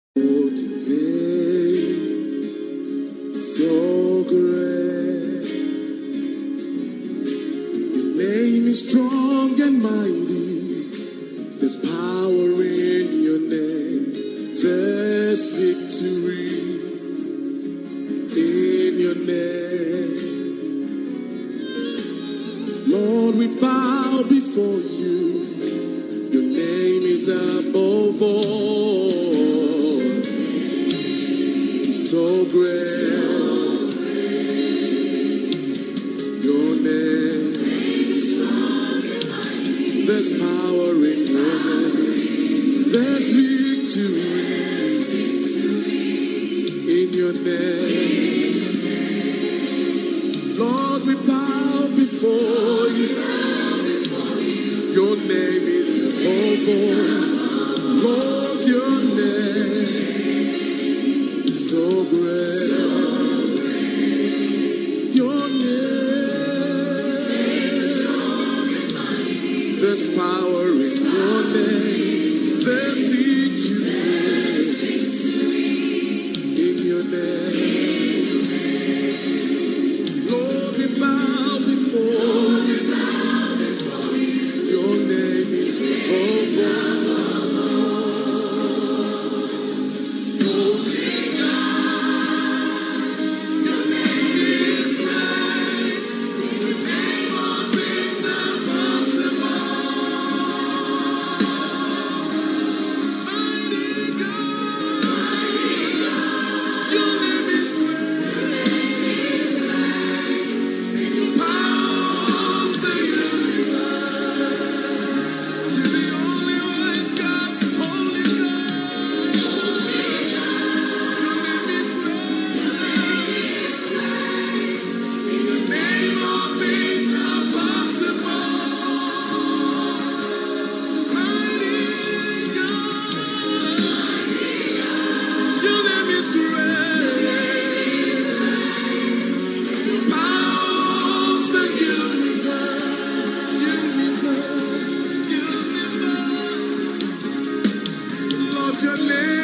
So great, your name is strong and mighty. There's power in your name. There's victory in your name. Lord, we bow before you. Your name is above all. So great. Your name. There's power in your name. There's victory in your name. Lord, we bow before you. Your name is above all. Lord, your name is so great. Your name, there's power in your name. There's victory in your name. Lord, we bow before you. Your name is above all. Your name.